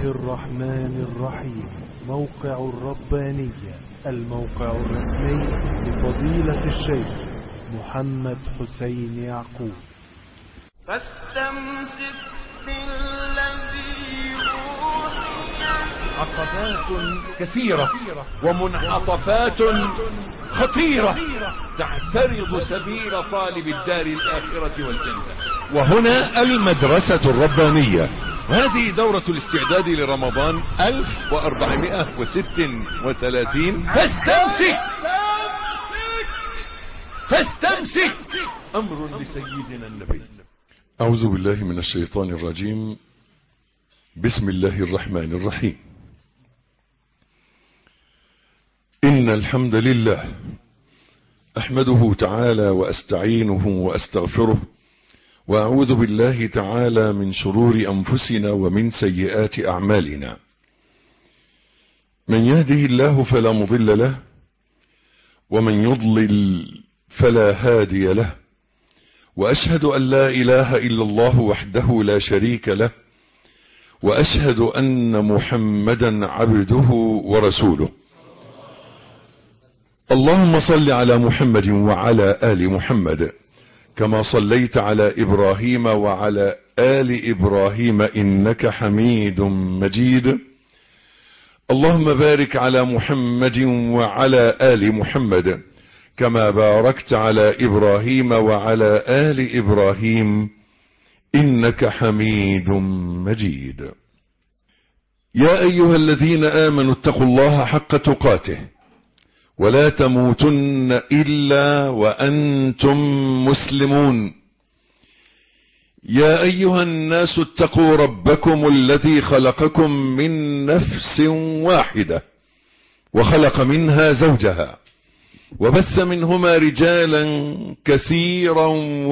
الرحمن الرحيم. موقع الربانية، الموقع الرسمي لفضيلة الشيخ محمد حسين يعقوب. فاستمسك بالذي أوحي. عقبات كثيرة ومنعطفات خطيرة تعترض سبيل طالب الدار الآخرة والجنة. وهنا المدرسة الربانية، هذه دورة الاستعداد لرمضان 1436. فاستمسك أمر لسيدنا النبي. أعوذ بالله من الشيطان الرجيم. بسم الله الرحمن الرحيم. إن الحمد لله أحمده تعالى وأستعينه وأستغفره، وأعوذ بالله تعالى من شرور أنفسنا ومن سيئات أعمالنا. من يهده الله فلا مضل له، ومن يضلل فلا هادي له، وأشهد أن لا إله إلا الله وحده لا شريك له، وأشهد أن محمدا عبده ورسوله. اللهم صل على محمد وعلى آل محمد كما صليت على إبراهيم وعلى آل إبراهيم إنك حميد مجيد. اللهم بارك على محمد وعلى آل محمد كما باركت على إبراهيم وعلى آل إبراهيم إنك حميد مجيد. يا أيها الذين آمنوا اتقوا الله حق تقاته ولا تموتن إلا وأنتم مسلمون. يا أيها الناس اتقوا ربكم الذي خلقكم من نفس واحدة وخلق منها زوجها وبث منهما رجالا كثيرا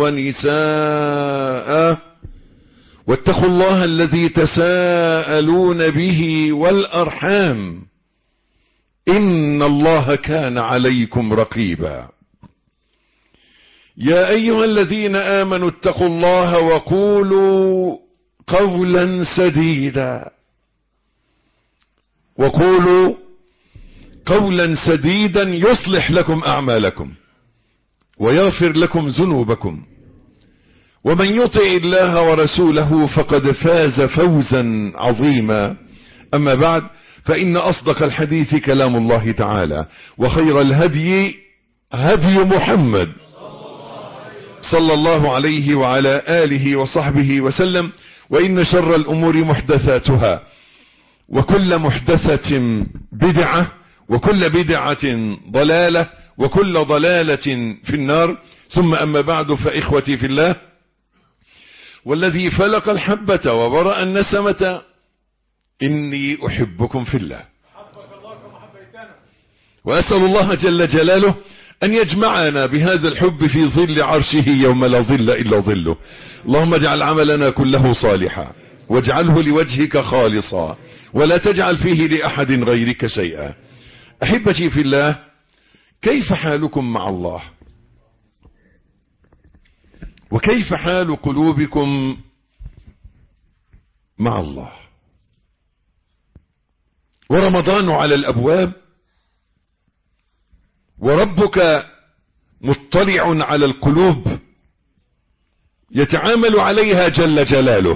ونساء، واتقوا الله الذي تساءلون به والأرحام إن الله كان عليكم رقيبا. يا أيها الذين آمنوا اتقوا الله وقولوا قولا سديدا يصلح لكم أعمالكم ويغفر لكم ذنوبكم، ومن يطع الله ورسوله فقد فاز فوزا عظيما. أما بعد، فإن أصدق الحديث كلام الله تعالى، وخير الهدي هدي محمد صلى الله عليه وعلى آله وصحبه وسلم. وإن شر الأمور محدثاتها، وكل محدثة بدعة، وكل بدعة ضلالة، وكل ضلالة في النار. ثم أما بعد، فإخوتي في الله، والذي فلق الحبة وبرأ النسمة، إني أحبكم في الله، وأسأل الله جل جلاله أن يجمعنا بهذا الحب في ظل عرشه يوم لا ظل إلا ظله. اللهم اجعل عملنا كله صالحا، واجعله لوجهك خالصا، ولا تجعل فيه لأحد غيرك شيئا. أحبتي في الله، كيف حالكم مع الله؟ وكيف حال قلوبكم مع الله؟ ورمضان على الأبواب، وربك مطلع على القلوب يتعامل عليها جل جلاله.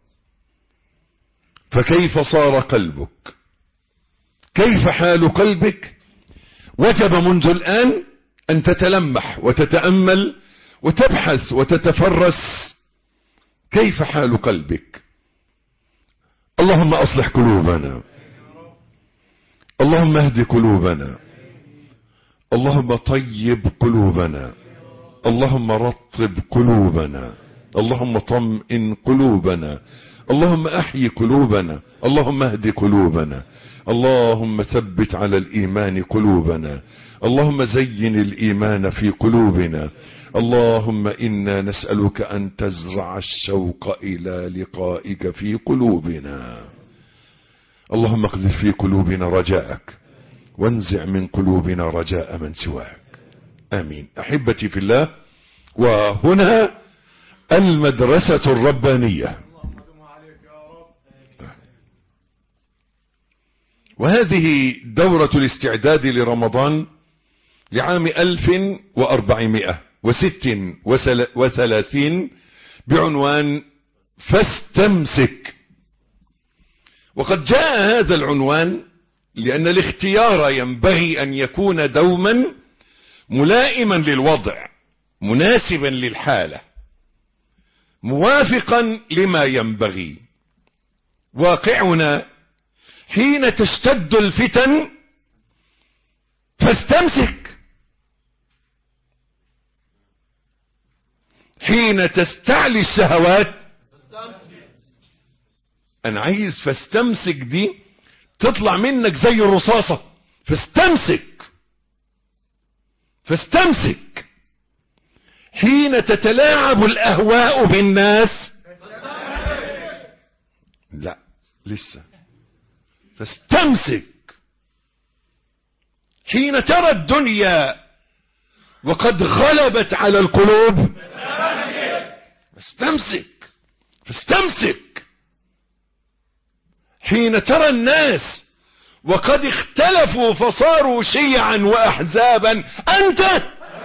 فكيف صار قلبك؟ كيف حال قلبك؟ وجب منذ الآن أن تتلمح وتتأمل وتبحث وتتفرس كيف حال قلبك. اللهم أصلح قلوبنا، اللهم اهد قلوبنا، اللهم طيب قلوبنا، اللهم رطب قلوبنا، اللهم طمئن قلوبنا، اللهم احيي قلوبنا، اللهم اهد قلوبنا، اللهم ثبت على الإيمان قلوبنا، اللهم زين الإيمان في قلوبنا. اللهم إنا نسألك أن تزرع الشوق إلى لقائك في قلوبنا. اللهم اقذف في قلوبنا رجاءك، وانزع من قلوبنا رجاء من سواك. آمين. أحبتي في الله، وهنا المدرسة الربانية. وهذه دورة الاستعداد لرمضان لعام 1436 بعنوان فاستمسك. وقد جاء هذا العنوان لأن الاختيار ينبغي أن يكون دوما ملائما للوضع، مناسبا للحالة، موافقا لما ينبغي. واقعنا حين تشتد الفتن فاستمسك، حين تستعلي الشهوات انا عايز فاستمسك دي تطلع منك زي الرصاصة. فاستمسك حين تتلاعب الاهواء بالناس. لا لسه. فاستمسك حين ترى الدنيا وقد غلبت على القلوب. فاستمسك حين ترى الناس وقد اختلفوا فصاروا شيعا واحزابا. انت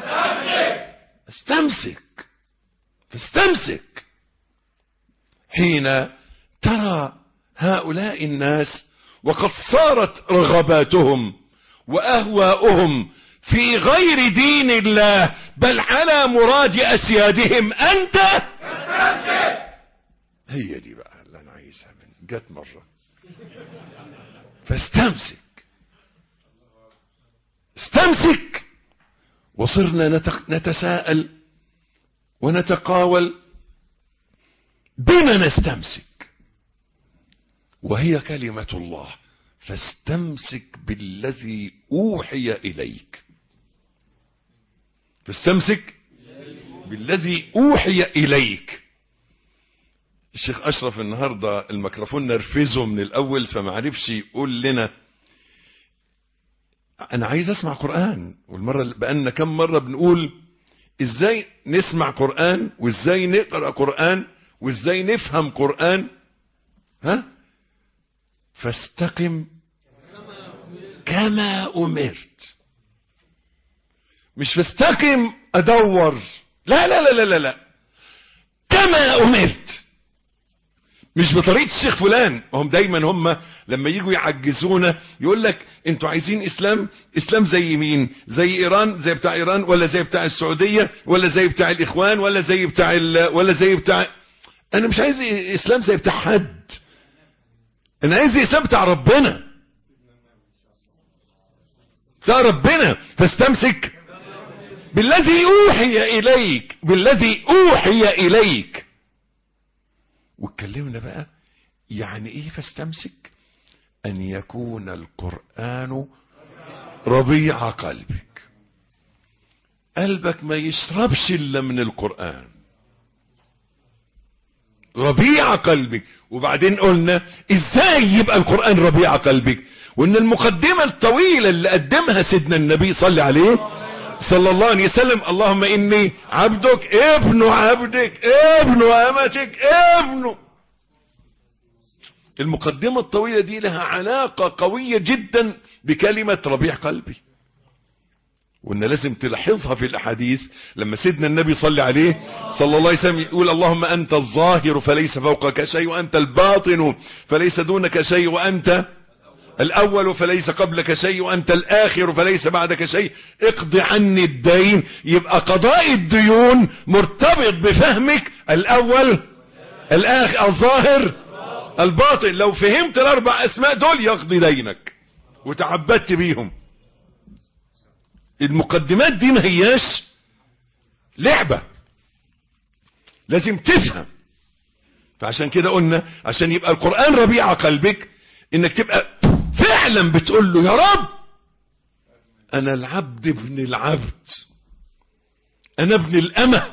فاستمسك حين ترى هؤلاء الناس وقد صارت رغباتهم واهواؤهم في غير دين الله بل على مراد اسيادهم. انت هي دي بقى اللي انا عايزها من جت مرة. فاستمسك وصرنا نتساءل ونتقاول بما نستمسك، وهي كلمة الله. فاستمسك بالذي اوحي اليك. فاستمسك بالذي اوحي اليك. الشيخ اشرف النهاردة الميكروفون نرفزه من الاول فما عرفش يقول لنا انا عايز اسمع قرآن. والمرة بقالنا كم مرة بنقول ازاي نسمع قرآن وازاي نقرأ قرآن وازاي نفهم قرآن. فاستقم كما امرت. مش فاستقم ادور، لا لا لا لا لا، كما امرت. مش بطريقة الشيخ فلان. هم دايما لما يجوا يعجزونا يقول لك انتوا عايزين اسلام زي مين؟ زي ايران، زي بتاع ايران، ولا زي بتاع السعودية، ولا زي بتاع الاخوان، ولا زي بتاع انا مش عايز اسلام زي بتاع حد. انا عايز اسلام بتاع ربنا. فاستمسك بالذي اوحي اليك. واتكلمنا بقى يعني ايه فاستمسك. ان يكون القرآن ربيع قلبك ما يشربش الا من القرآن. ربيع قلبك. وبعدين قلنا ازاي يبقى القرآن ربيع قلبك، وان المقدمة الطويلة اللي قدمها سيدنا النبي صلى عليه صلى الله عليه وسلم، اللهم اني عبدك ابن عبدك ابن امتك ابن. المقدمة الطويلة دي لها علاقة قوية جدا بكلمة ربيع قلبي، وان لازم تلاحظها في الاحاديث. لما سيدنا النبي صلى عليه صلى الله عليه وسلم يقول اللهم انت الظاهر فليس فوقك شيء، وانت الباطن فليس دونك شيء، وانت الاول فليس قبلك شيء، وانت الاخر فليس بعدك شيء، اقض عني الدين. يبقى قضاء الديون مرتبط بفهمك الاول الاخر الظاهر الباطن. لو فهمت الاربع اسماء دول يقضي دينك وتعبدت بيهم. المقدمات دي ما هياش لعبة، لازم تفهم. فعشان كده قلنا عشان يبقى القرآن ربيع قلبك انك تبقى فعلا بتقول له يا رب انا العبد ابن العبد، انا ابن الامة،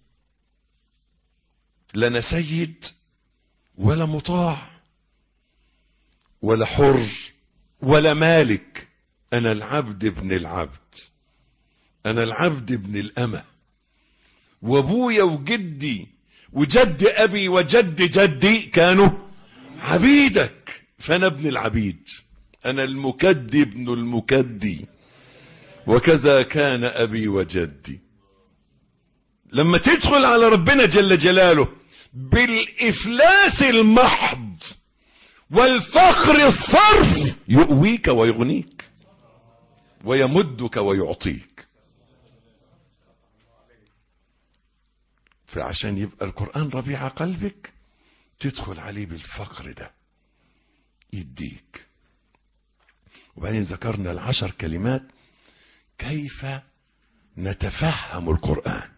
لا انا سيد ولا مطاع ولا حر ولا مالك، انا العبد ابن العبد، انا العبد ابن الامة. وابويا وجدي وجد ابي وجد جدي كانوا عبيدك، فانا ابن العبيد. انا المكدي ابن المكدي، وكذا كان ابي وجدي. لما تدخل على ربنا جل جلاله بالافلاس المحض والفخر الصرف يؤويك ويغنيك ويمدك ويعطيك. فعشان يبقى القرآن ربيع قلبك تدخل عليه بالفقر ده يديك. وبعدين ذكرنا 10 كلمات كيف نتفهم القرآن.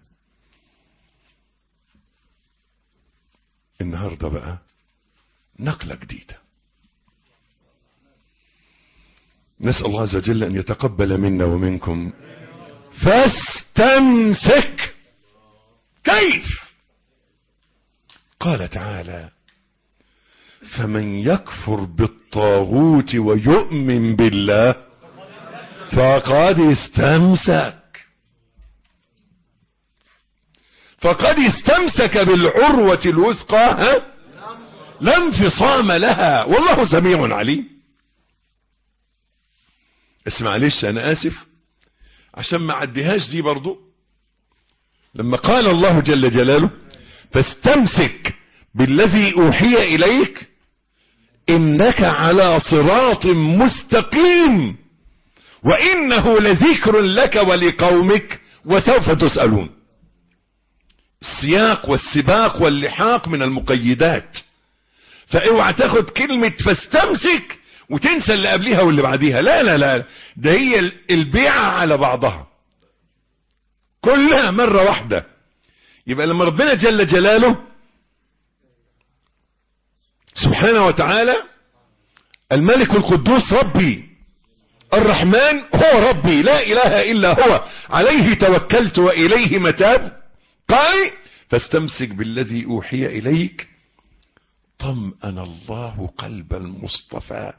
النهاردة بقى نقلة جديدة. نسأل الله عز وجل أن يتقبل منا ومنكم. فاستمسك. كيف؟ قال تعالى فمن يكفر بالطاغوت ويؤمن بالله فقد استمسك بالعروة الوثقى لا انفصام لها والله سميع عليم. اسمع معلش انا اسف عشان ما عديهاش دي برضو. لما قال الله جل جلاله فاستمسك بالذي اوحي اليك انك على صراط مستقيم وانه لذكر لك ولقومك وسوف تسألون. السياق والسباق واللحاق من المقيدات، فاوعى تاخد كلمة فاستمسك وتنسى اللي قبلها واللي بعديها. لا لا لا، ده هي البيعة على بعضها كلها مرة واحدة. يبقى لما ربنا جل جلاله سبحانه وتعالى الملك القدوس ربي الرحمن هو ربي لا اله الا هو عليه توكلت واليه متاب، قال فاستمسك بالذي اوحي اليك طمأن الله قلب المصطفى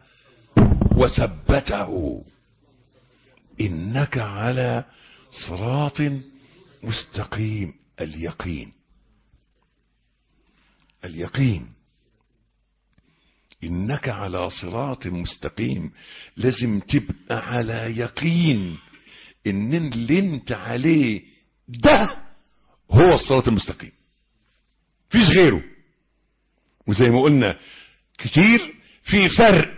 وثبته انك على صراط مستقيم. اليقين انك على صراط مستقيم. لازم تبقى على يقين ان اللي انت عليه ده هو الصراط المستقيم، فيش غيره. وزي ما قلنا كتير في فرق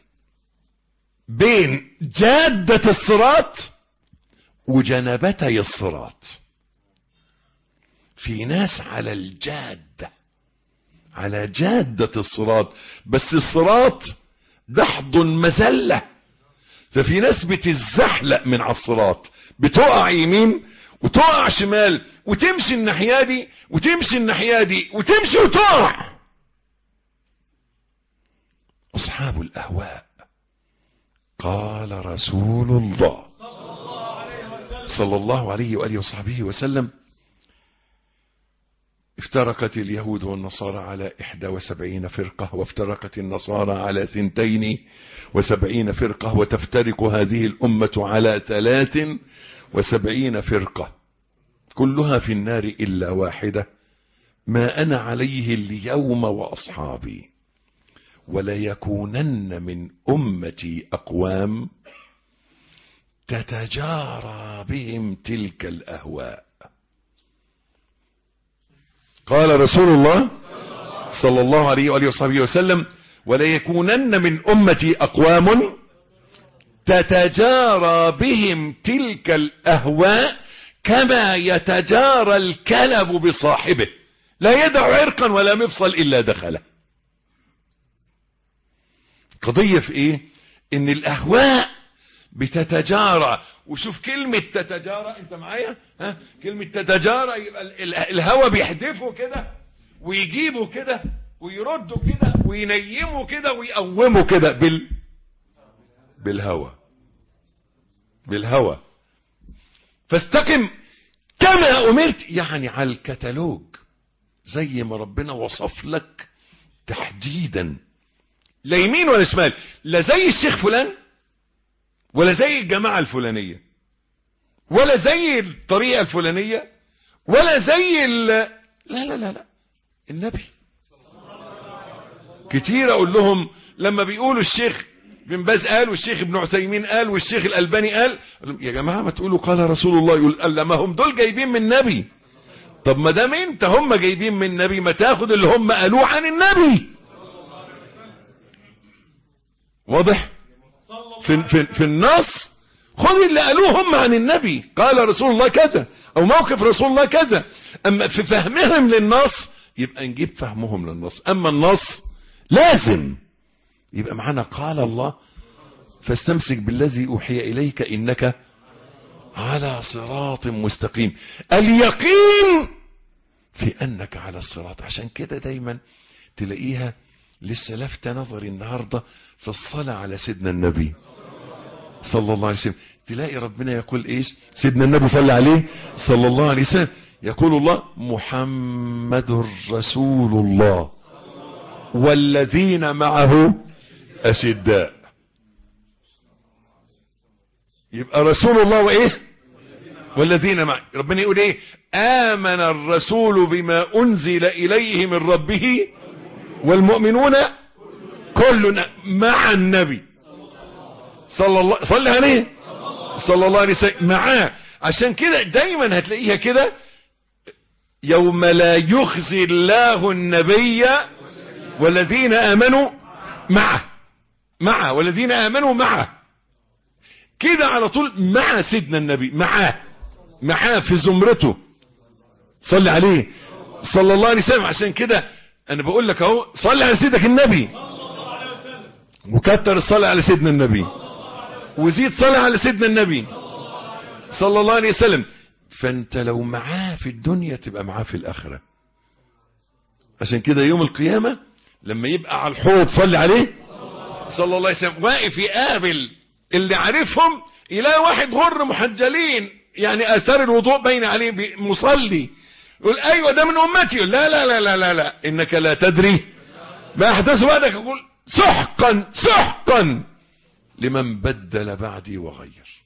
بين جادة الصراط وجنبتي الصراط. في ناس على الجادة على جادة الصراط، بس الصراط دحض مزلة، ففي ناس بتزحلق من على الصراط، بتقع يمين وتقع شمال وتمشي الناحية دي وتمشي الناحية دي وتمشي وتقع. أصحاب الأهواء قال رسول الله صلى الله عليه وآله وصحبه وسلم افترقت اليهود والنصارى على 71 فرقة وافترقت النصارى على 72 فرقة وتفترق هذه الأمة على 73 فرقة كلها في النار إلا واحدة ما أنا عليه اليوم وأصحابي وليكونن من أمتي أقوام تتجارى بهم تلك الأهواء. قال رسول الله صلى الله عليه وآله وصحبه وسلم وليكونن من أمتي أقوام تتجارى بهم تلك الأهواء كما يتجارى الكلب بصاحبه لا يدع عرقا ولا مفصل إلا دخله. قضية في ايه؟ ان الاهواء بتتجارى. وشوف كلمة تتجارى، انت معايا؟ ها؟ كلمة تتجارى يبقى الهوى بيحدفه كده ويجيبه كده ويرده كده وينيمه كده ويقومه كده بالهوى. فاستقم كما امرت، يعني على الكتالوج زي ما ربنا وصف لك تحديدا، لا يمين ولا شمال، لا زي الشيخ فلان ولا زي الجماعة الفلانية ولا زي الطريقة الفلانية ولا زي لا لا لا لا النبي. كتير اقول لهم لما بيقولوا الشيخ بن باز قال، والشيخ ابن عثيمين قال، والشيخ الألباني قال. يا جماعة ما تقولوا قال رسول الله. يقول ما هم دول جايبين من النبي. طب ما دام انت هم جايبين من النبي، ما تاخد اللي هم قالوه عن النبي. واضح؟ في النص خذ اللي قالوه هم عن النبي، قال رسول الله كذا او موقف رسول الله كذا. اما في فهمهم للنص يبقى نجيب فهمهم للنص. اما النص لازم يبقى معنا قال الله فاستمسك بالذي اوحي اليك انك على صراط مستقيم. اليقين في انك على الصراط. عشان كده دايما تلاقيها لسه لفتة نظري النهاردة في الصلاة على سيدنا النبي صلى الله عليه وسلم. تلاقي ربنا يقول ايش؟ سيدنا النبي صلى عليه صلى الله عليه وسلم. يقول الله محمد رسول الله والذين معه أشداء. يبقى رسول الله وايه؟ والذين معه. ربنا يقول ايه؟ آمن الرسول بما أنزل إليه من ربه والمؤمنون كلنا مع النبي صلى الله عليه وسلم معاه. عشان كده دايما هتلاقيها كده يوم لا يخزي الله النبي والذين آمنوا معه والذين آمنوا معه كده على طول مع سيدنا النبي، معاه في زمرته صلي عليه صلى الله عليه وسلم. عشان كده انا بقول لك اهو صلي على سيدك النبي وكتر الصلاة على سيدنا النبي وزيد صلاة على سيدنا النبي صلى الله عليه وسلم. فانت لو معاه في الدنيا تبقى معاه في الاخرة. عشان كده يوم القيامة لما يبقى على الحوض صلي عليه صلى الله عليه وسلم واقف يقابل اللي عارفهم، يلاقي واحد غر محجلين يعني اثار الوضوء باين عليه مصلي، يقول ايوه ده من امتي. يقول لا لا لا لا لا, لا. انك لا تدري ما احدث بعدك. يقول سحقا لمن بدل بعدي وغير.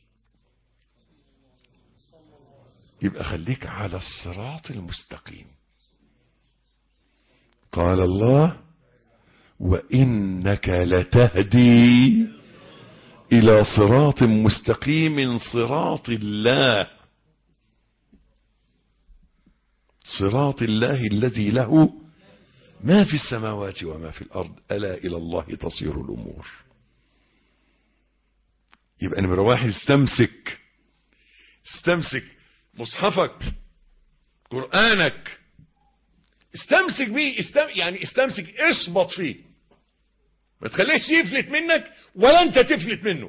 يبقى خليك على الصراط المستقيم. قال الله وإنك لتهدي إلى صراط مستقيم صراط الله، صراط الله الذي له ما في السماوات وما في الأرض ألا إلى الله تصير الأمور. يبقى نمرة واحد استمسك مصحفك قرآنك، استمسك بيه يعني استمسك اصبط فيه، ما تخليش يفلت منك ولا انت تفلت منه.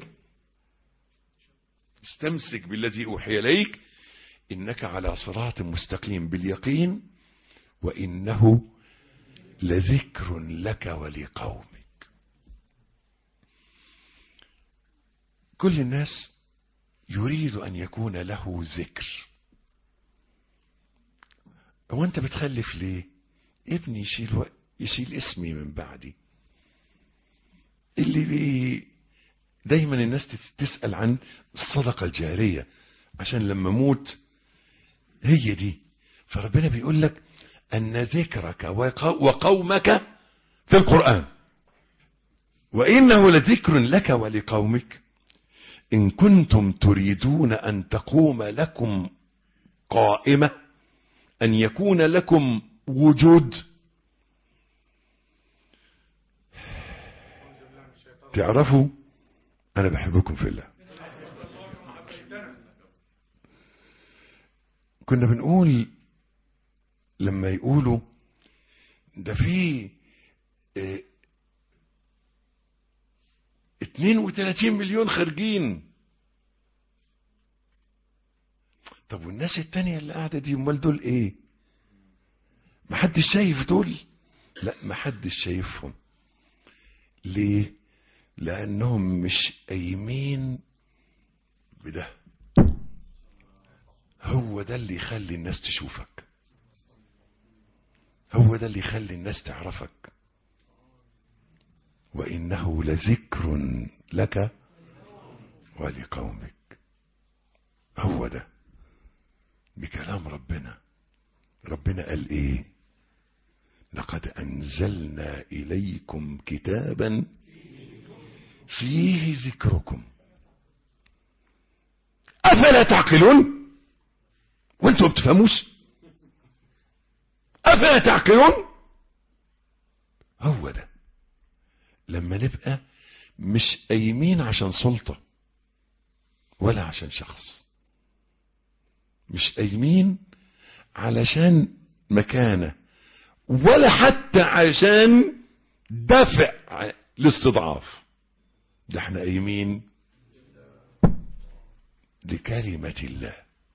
استمسك بالذي اوحي اليك انك على صراط مستقيم باليقين وانه لذكر لك ولقومك. كل الناس يريد ان يكون له ذكر. هو انت بتخلف ليه؟ ابني يشيل اسمي من بعدي. اللي دايما الناس تسأل عن الصدقة الجارية عشان لما موت هي دي. فربنا بيقول لك أن ذكرك وقومك في القرآن وإنه لذكر لك ولقومك إن كنتم تريدون أن تقوم لكم قائمة، أن يكون لكم وجود. تعرفوا أنا بحبكم في الله. كنا بنقول لما يقولوا ده في 32 مليون خارجين، طب والناس التانية اللي قاعدة دي امال دول ايه؟ محدش شايف دول؟ لا محدش شايفهم. ليه؟ لانهم مش قايمين بده. هو ده اللي يخلي الناس تشوفك، هو ده اللي يخلي الناس تعرفك. وإنه لذكر لك ولقومك. هو ده بكلام ربنا. ربنا قال ايه؟ لقد أنزلنا إليكم كتابا فيه ذكركم أفلا تعقلون. وانتوا بتفهموش؟ أفلا تعقلون. هو ده لما نبقى مش قايمين عشان سلطة ولا عشان شخص، مش قايمين علشان مكانة ولا حتى عشان دفع الاستضعاف، ده احنا قايمين لكلمة الله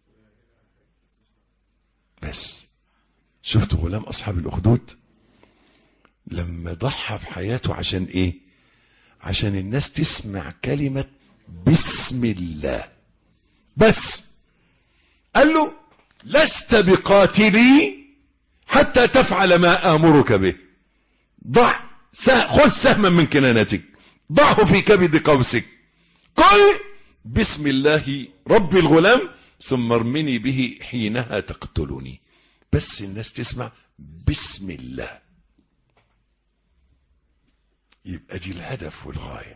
بس. شفت غلام أصحاب الأخدود لما ضحى بحياته عشان ايه؟ عشان الناس تسمع كلمة بسم الله بس. قال له لست بقاتلي حتى تفعل ما آمرك به، خذ سهما من كنانتك ضعه في كبد قوسك، قل بسم الله رب الغلام ثم ارمني به حينها تقتلني. بس الناس تسمع بسم الله، يبقى دي الهدف والغاية،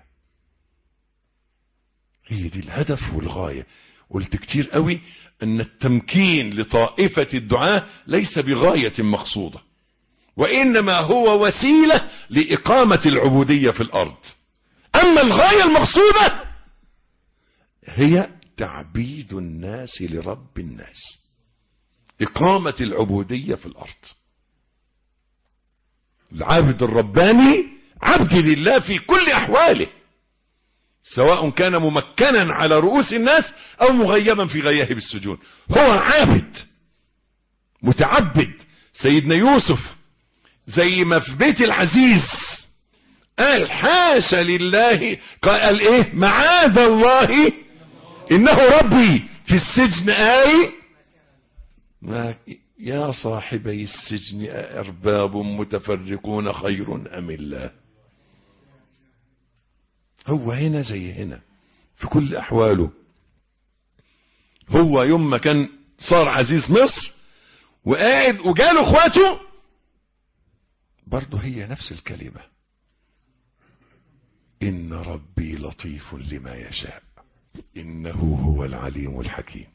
هي دي الهدف والغاية. قلت كتير قوي ان التمكين لطائفة الدعاة ليس بغاية مقصودة، وانما هو وسيلة لإقامة العبودية في الارض. اما الغاية المقصودة هي تعبيد الناس لرب الناس، إقامة العبودية في الارض. العابد الرباني عبد لله في كل احواله، سواء كان ممكنا على رؤوس الناس او مغيبا في غياهب السجون، هو عابد متعبد. سيدنا يوسف زي ما في بيت العزيز قال حاشا لله، قال ايه؟ معاذ الله انه ربي، في السجن يا صاحبي السجن أرباب متفرقون خير أم الله. هو هنا زي هنا في كل أحواله. هو يوم ما كان صار عزيز مصر وقاعد وجاله اخواته برضه هي نفس الكلمة، إن ربي لطيف لما يشاء إنه هو العليم الحكيم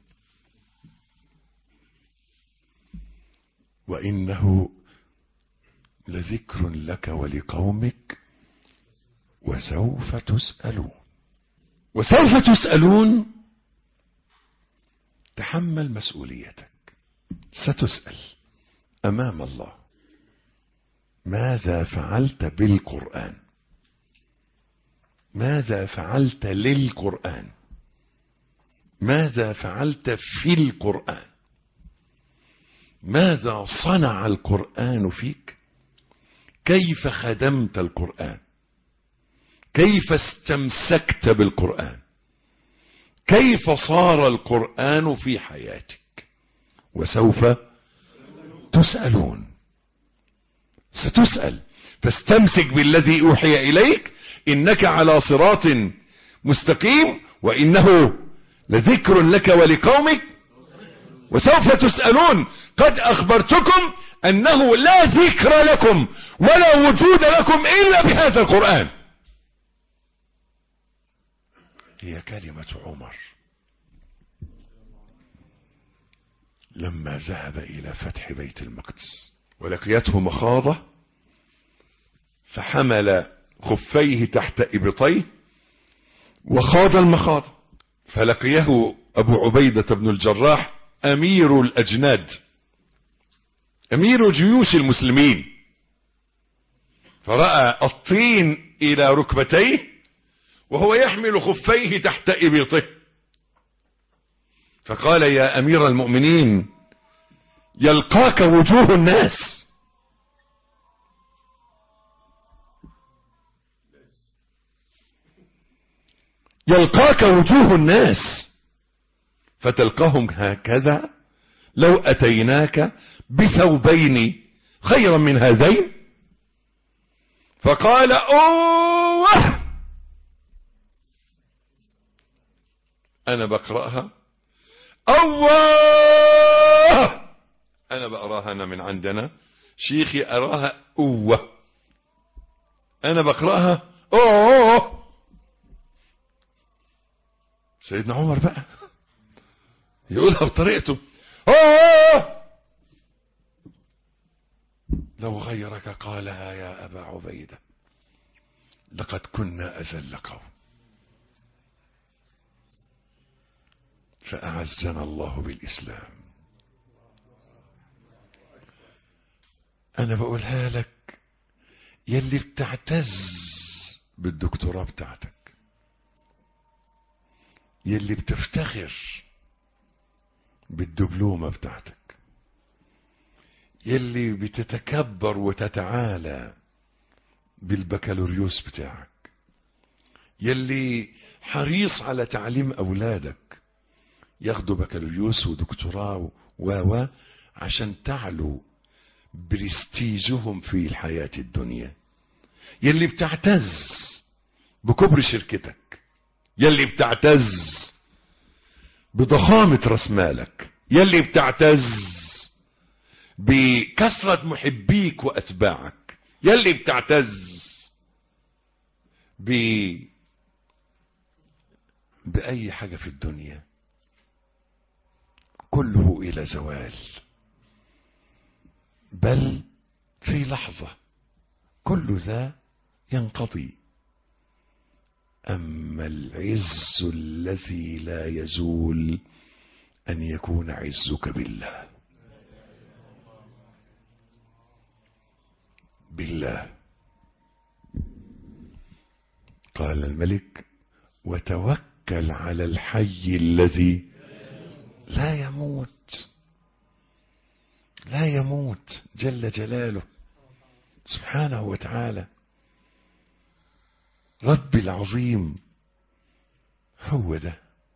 وإنه لذكر لك ولقومك وسوف تسألون. وسوف تسألون، تحمل مسؤوليتك، ستسأل أمام الله ماذا فعلت بالقرآن، ماذا فعلت للقرآن، ماذا فعلت في القرآن، ماذا صنع القرآن فيك، كيف خدمت القرآن، كيف استمسكت بالقرآن، كيف صار القرآن في حياتك. وسوف تسألون، ستسأل. فاستمسك بالذي أوحي إليك إنك على صراط مستقيم وإنه لذكر لك ولقومك وسوف تسألون. قد أخبرتكم أنه لا ذكر لكم ولا وجود لكم إلا بهذا القرآن. هي كلمة عمر لما ذهب إلى فتح بيت المقدس ولقيته مخاضة فحمل خفيه تحت إبطيه وخاض المخاض، فلقيه أبو عبيدة بن الجراح أمير الأجناد، أمير جيوش المسلمين، فرأى الطين إلى ركبتيه وهو يحمل خفيه تحت إبطه، فقال يا أمير المؤمنين يلقاك وجوه الناس، يلقاك وجوه الناس فتلقاهم هكذا لو أتيناك بثوبين خيرا من هذين. فقال أوه أنا بقرأها، أوه أنا بقراها، أنا من عندنا شيخي أراها أوه، أنا بقرأها أوه. سيدنا عمر بقى يقولها بطريقته. لو غيرك قالها يا أبا عبيدة لقد كنا أذل قوم فأعزنا الله بالإسلام. أنا بقولها لك يلي بتعتز بالدكتوراه بتاعتك، يلي بتفتخر بالدبلومة بتاعتك، يلي بتتكبر وتتعالى بالبكالوريوس بتاعك، يلي حريص على تعليم أولادك ياخدوا بكالوريوس ودكتوراه عشان تعلو برستيجهم في الحياة الدنيا، يلي بتعتز بكبر شركتك، يلي بتعتز بضخامة راس مالك، يلي بتعتز بكثرة محبيك وأتباعك، يلي بتعتز بأي حاجة في الدنيا، كله إلى زوال، بل في لحظة كل ذا ينقضي. أما العز الذي لا يزول أن يكون عزك بالله. بالله قال الملك وتوكل على الحي الذي لا يموت، لا يموت جل جلاله سبحانه وتعالى. رب العظيم هو ده.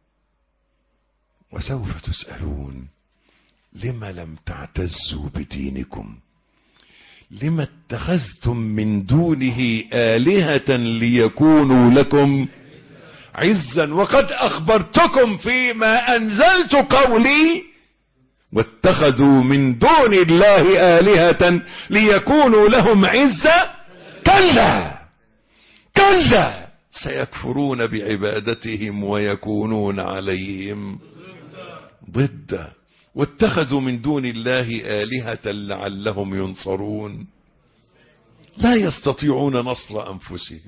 وسوف تسألون لما لم تعتزوا بدينكم، لما اتخذتم من دونه آلهة ليكونوا لكم عزا وقد أخبرتكم فيما أنزلت قولي واتخذوا من دون الله آلهة ليكونوا لهم عزا. كلا كلا سيكفرون بعبادتهم ويكونون عليهم ضدا واتخذوا من دون الله آلهة لعلهم ينصرون لا يستطيعون نصر أنفسهم.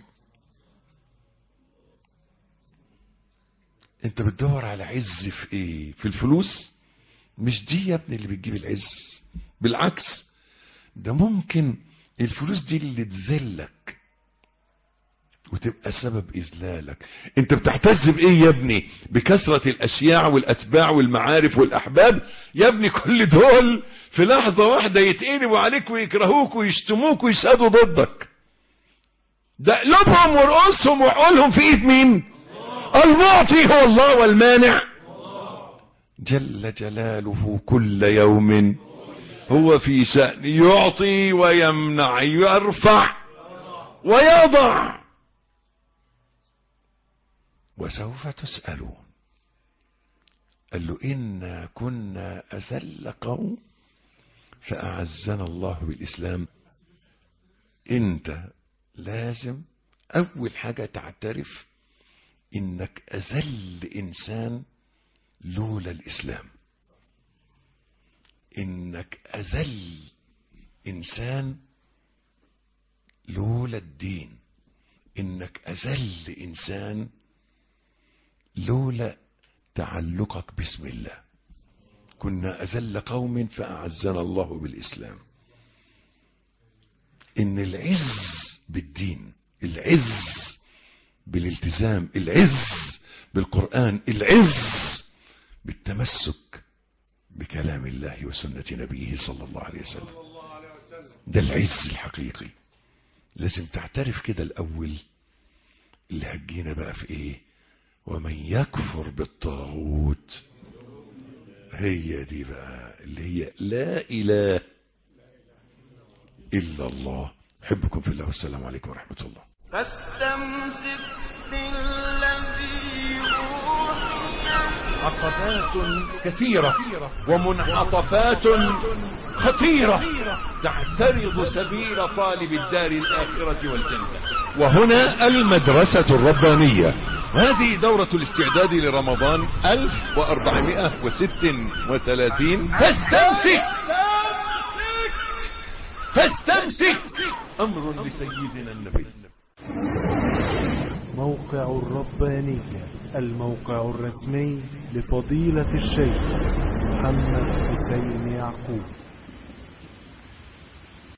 انت بتدور على عز في ايه؟ في الفلوس؟ مش دي يا ابني اللي بتجيب العز، بالعكس ده ممكن الفلوس دي اللي تذلك وتبقى سبب إذلالك. انت بتعتز بايه يا ابني؟ بكثرة الاشياع والاتباع والمعارف والاحباب؟ يا ابني كل دول في لحظة واحدة يتقلبوا عليك ويكرهوك ويشتموك ويشهدوا ضدك. ده قلوبهم ورؤوسهم وعقولهم في ايد مين؟ المعطي هو الله والمانع جل جلاله. كل يوم هو في شأن، يعطي ويمنع، يرفع ويضع. وسوف تسألون. قال له إنا كنا أذل قوم فأعزنا الله بالإسلام. انت لازم أول حاجة تعترف إنك أذل إنسان لولا الإسلام، إنك أذل إنسان لولا الدين، إنك أذل إنسان لولا تعلقك باسم الله. كنا أذل قوم فأعزنا الله بالإسلام. إن العز بالدين، العز بالالتزام، العز بالقرآن، العز بالتمسك بكلام الله وسنة نبيه صلى الله عليه وسلم، ده العز الحقيقي. لازم تعترف كده الأول. اللي هتجينا بقى في ايه؟ ومن يكفر بالطاغوت، هي دي بقى اللي هي لا إله إلا الله. أحبكم في الله والسلام عليكم ورحمة الله. فاستمسك بالذي أوحي. عقبات كثيرة ومنعطفات خطيرة تعترض سبيل طالب الدار الآخرة والجنة. وهنا المدرسة الربانية هذه دورة الاستعداد لرمضان 1436. فاستمسك امر لسيدنا النبي. موقع الربانية، الموقع الرسمي لفضيلة الشيخ محمد حسين يعقوب.